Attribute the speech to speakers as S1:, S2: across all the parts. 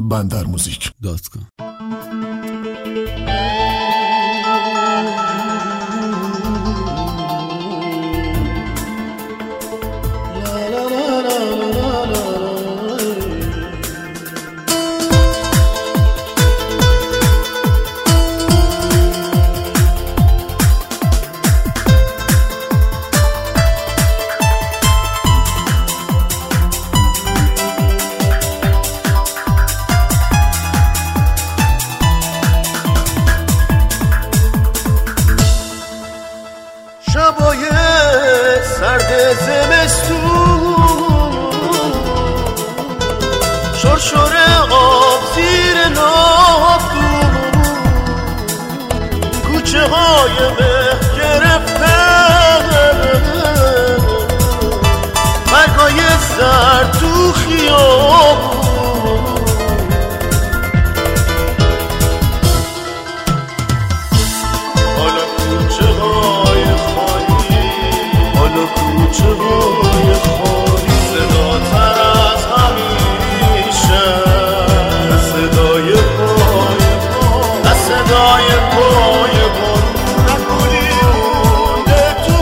S1: bandarmuzik.com.
S2: شبای سرد زمستون شرشر آب زیر نافتون کوچه های مه گرفته برگای زرد تو خیابون حالا کوچه های کوچه های خالی صداتر از همیشه صدای پای صدای پای نگولی مونده تو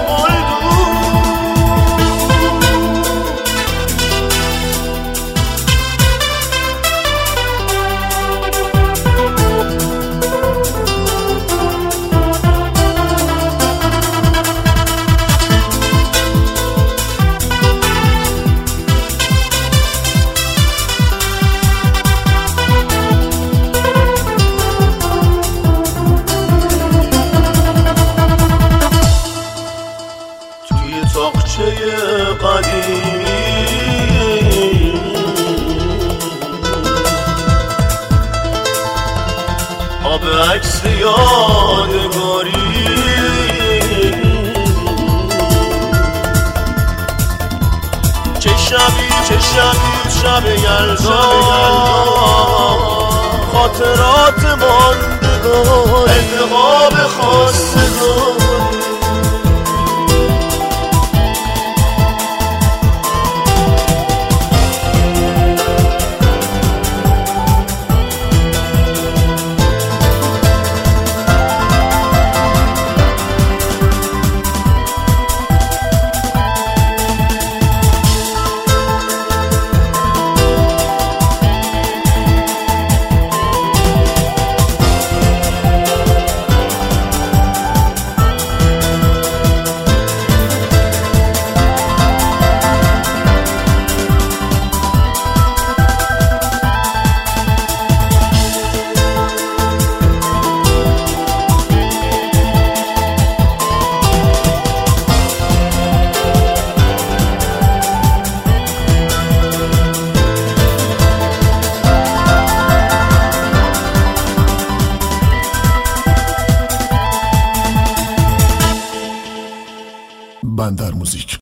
S2: تاقچه قدیمی آب عکس یادگاری چه شب یلدا خاطرات ماندگار انتخاب خواستگار
S1: bandarmuzik.